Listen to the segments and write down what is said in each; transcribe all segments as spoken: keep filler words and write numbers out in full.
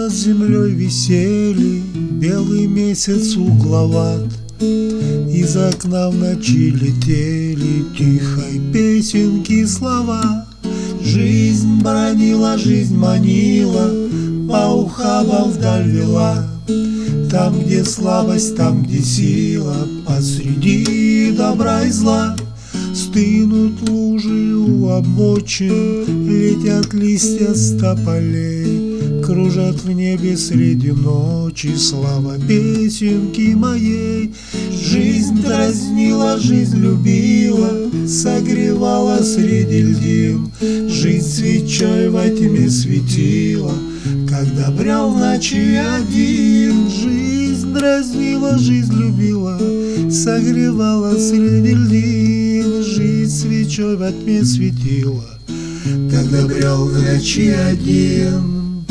над землей висели, белый месяц угловат. Из окна в ночи летели тихой песенки слова. Жизнь бранила, жизнь манила, по ухабам вдаль вела. Там, где слабость, там, где сила, посреди добра и зла. Стынут лужи у обочин, летят листья с тополей, кружат в небе среди ночи слава песенки моей. Жизнь дразнила, жизнь любила, согревала среди льдин. Жизнь свечой во тьме светила, когда брел в ночи один. Жизнь дразнила, жизнь любила, согревала среди льдин. Жизнь свечой во тьме светила, когда брел в ночи один.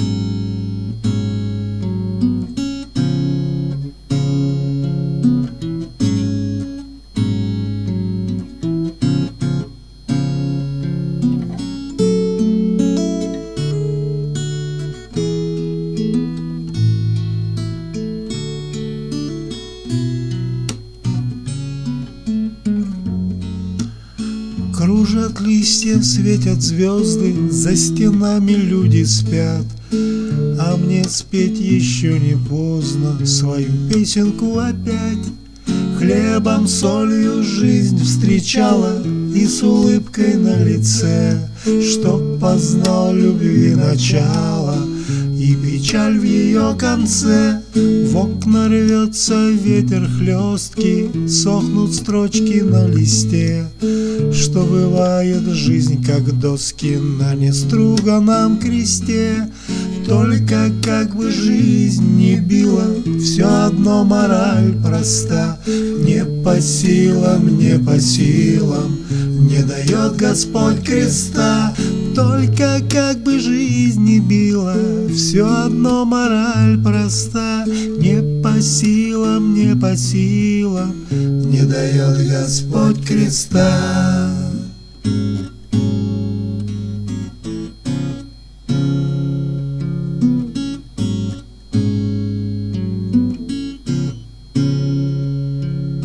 Кружат листья, светят звезды, за стенами люди спят. А мне спеть еще не поздно свою песенку опять. Хлебом, солью жизнь встречала и с улыбкой на лице, чтоб познал любви начало и печаль в ее конце. В окна рвется ветер хлесткий, сохнут строчки на листе, что бывает жизнь, как доски на неструганном кресте. Только как бы жизнь не била, все одно мораль проста. Не по силам, не по силам, не дает Господь креста. Только как бы жизнь не била, все одно мораль проста. Не по силам, не по силам, не дает Господь креста.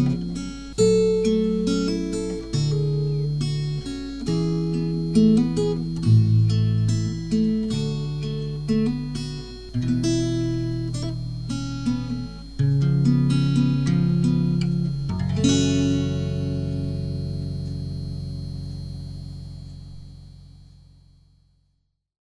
Thank you.